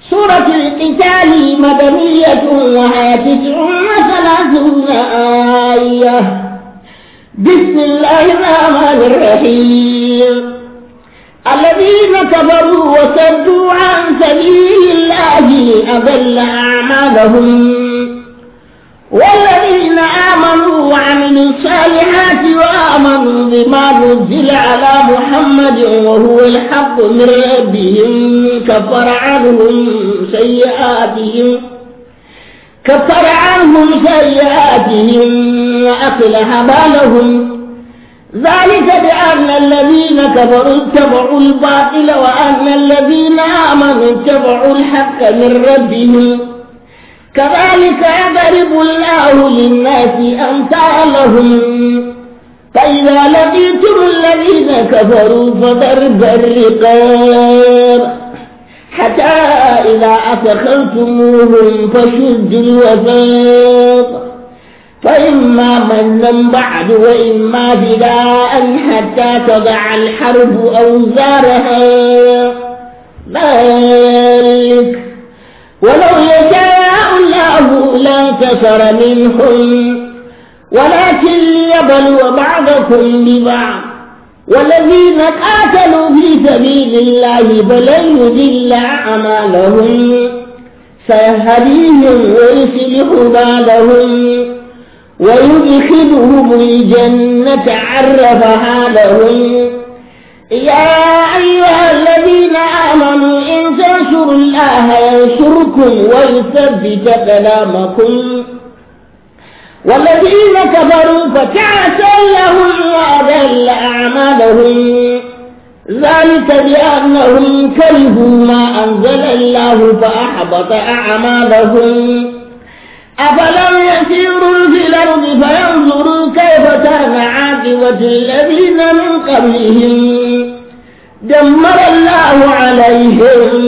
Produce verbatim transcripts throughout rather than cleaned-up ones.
سورة القتال مدنية وهي تسع وثلاثون آية. بسم الله الرحمن الرحيم. الذين كفروا وصدوا عن سبيل الله أضل أعمالهم، والذين آمنوا وعملوا الصالحات وآمنوا بما نزل على محمد وهو الحق من ربهم كفر عنهم سيئاتهم كفر عنهم سيئاتهم وأصلح بالهم. ذلك بأن الذين كفروا اتبعوا الباطل وأن الذين آمنوا اتبعوا الحق من ربهم. كذلك يضرب الله للناس أمثالهم. فإذا لقيتم الذين كفروا فضرب الرقاب حتى إذا أثخنتموهم فشدوا الوثاق، فإما منا بعد وإما فداء حتى تضع الحرب أوزارها. ذلك ولو يشاء الله لانتصر منهم ولكن ليبلو بعضكم ببعض. والذين قاتلوا في سبيل الله فلن يضل أعمالهم سيهديهم ويصلح بالهم ويدخلهم الجنة عرفها لهم. يا أيها الذين آمنوا إن تنصروا الله ينصركم ويثبت أقدامكم. والذين كفروا فتعسى لهم وأضل أعمالهم. ذلك بأنهم كرهوا ما أنزل الله فأحبط أعمالهم. أفلم يسيروا في الأرض فينظروا كيف كان عاقبة الذين من قبلهم دمر الله عليهم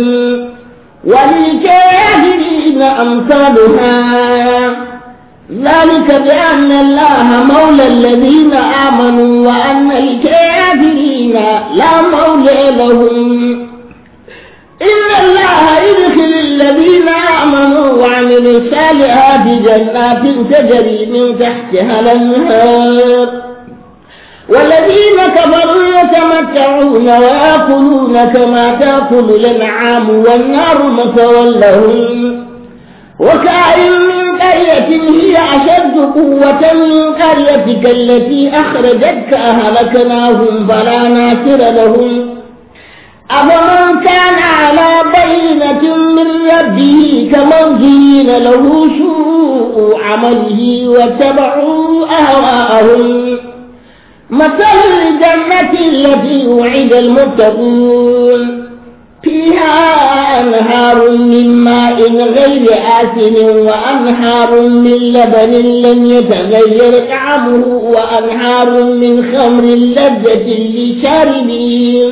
وللكافرين أمثالها. ذلك بأن الله مولى الذين آمنوا وأن الكافرين لا مولى لهم. إن الله يدخل الذين آمنوا وعملوا الصالحات جنات تجري من تحتها الأنهار، والذين كفروا يتمتعون ويأكلون كما تأكل الأنعام والنار مثوى لهم. وكأين من قرية هي أشد قوة من قريتك التي أخرجتك أهلكناهم فلا ناصر لهم. أفمن كان على بينة من ربه كمن زين له سوء عمله واتبعوا أهواءهم. مثل الجنة التي وعد المتقون فيها أنهار من ماء غير آسن وأنهار من لبن لم يتغير طعمه وأنهار من خمر لذة للشاربين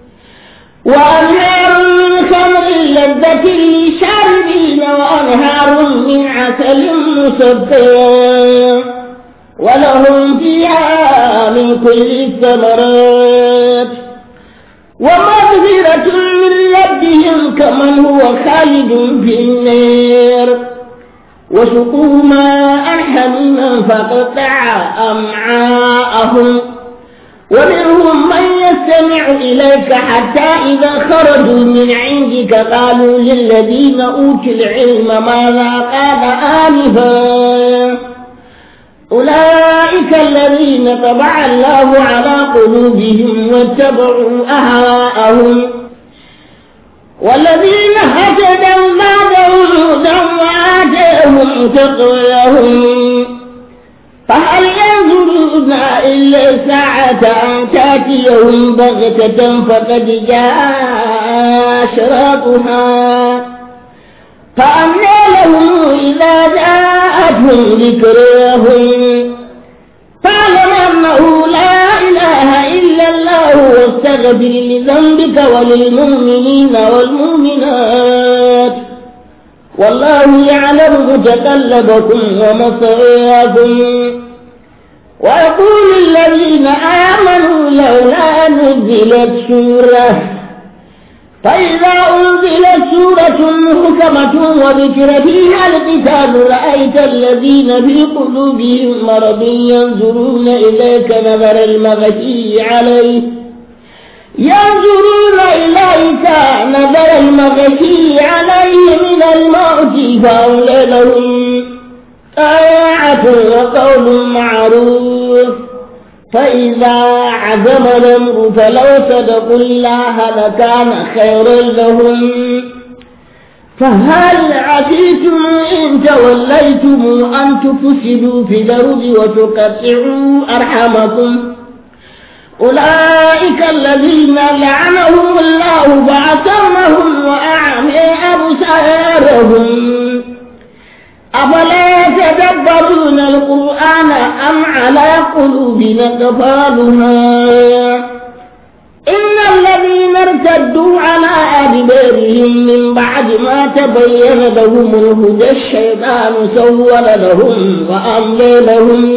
وأنهار من خمر لذة للشاربين وأنهار من عسل مصفى ولهم فيها من كل الثمرات ومغفرة من ربهم كمن هو خالد في النار. وسقوا ماء حميما فقطع أمعاءهم. ومنهم من يستمع إليك حتى إذا خرجوا من عندك قالوا للذين أوتوا العلم ماذا قال آنفا. أولئك الذين طبع الله على قلوبهم واتبعوا أهواءهم. والذين هتدوا زادهم هدى وآتاهم تقواهم. فهل ينظرون إلا الساعة أن تأتيهم بغتة فقد جاء أشراطها. فأنى لهم إذا جاءتهم ذكراهم. فاعلم أنه لا إله إلا الله واستغفر لذنبك وللمؤمنين والمؤمنات والله يعلم متقلبكم ومصواكم. ويقول الذين آمنوا لولا نزلت سورة فإذا أنزلت سورة محكمة وذكر فيها القتال رأيت الذين في قلوبهم مرض ينظرون إليك نظر المغشي عليه ينظرون إليك نظر المغشي عليه من الموت فأولى لهم طاعة وقول معروف فإذا عزم الأمر فلو صدقوا الله لكان خيرا لهم فهل عسيتم إن توليتم أن تفسدوا في الأرض وتقطعوا أرحامكم أولئك الذين لعنهم الله فأصمهم وأعمى أبصارهم أفلا يتدبرون القرآن أم على قلوب أقفالها إن الذين ارتدوا على أدبارهم من بعد ما تبين لهم الهدى الشيطان سول لهم وأملى لهم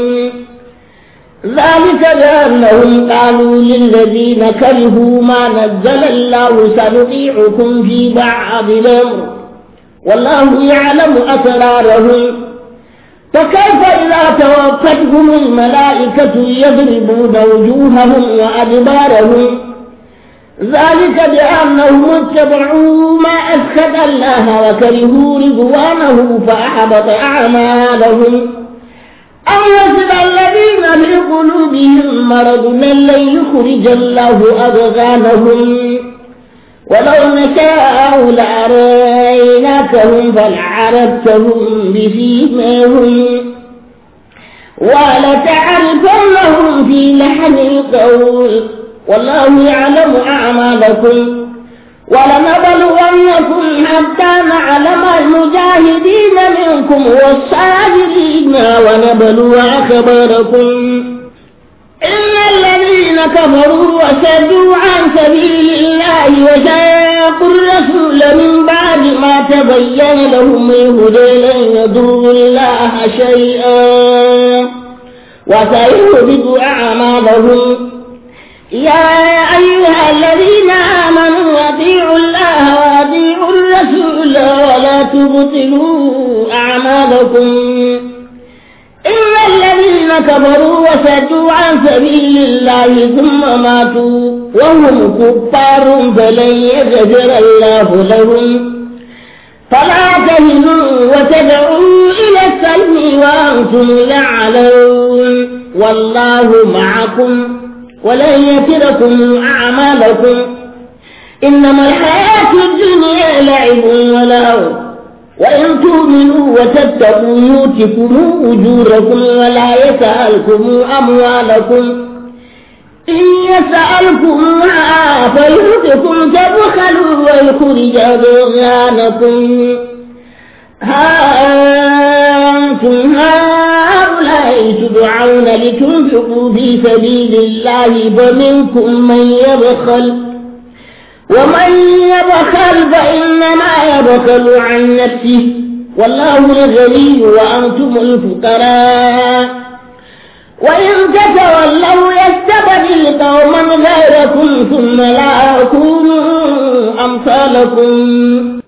ذلك بأنهم قالوا للذين كرهوا ما نزل الله سنطيعكم في بعض الأمر والله يعلم أسرارهم فكيف إذا توفتهم الملائكة يضربون وجوههم وأدبارهم ذلك بأنهم اتبعوا ما أسخط الله وكرهوا رضوانه فأحبط أعمالهم أم يحسب الذين في قلوبهم مرض أن لن يخرج الله أضغانهم ولو نشاء لأريناكهم فلعرفتهم بسيماهم ولتعرفنهم في لحن القول والله يعلم أعمالكم ولنبلونكم حتى نعلم المجاهدين منكم والصابرين ونبلو أخباركم إن الذين كفروا وصدوا عن سبيل الله وشاقوا الرسول من بعد ما تبين لهم الهدى لن يضروا الله شيئا وسيحبط أعمالهم يا أيها الذين آمنوا أطيعوا الله وأطيعوا الرسول ولا تبطلوا أعمالكم إن الذين كفروا وصدوا عن سبيل الله ثم ماتوا وهم كفار فلن يغفر الله لهم فلا تهنوا وتدعوا إلى السلم وأنتم الأعلون والله معكم ولن يتركم أعمالكم إنما الحياة الدنيا لعب ولهو وإن تؤمنوا وتتقوا يؤتكم أجوركم ولا يسألكم أموالكم إن يسألكمها فيؤتكم تبخلوا ويخرج أضغانكم ها أنتم هؤلاء تدعون لتنفقوا في سبيل الله فمنكم من يبخل ومن يبخل فإنما يبخل عن نفسه والله الغني وأنتم الفقراء وإن تتولوا يستبدل قوما غيركم ثم لا يكونوا أمثالكم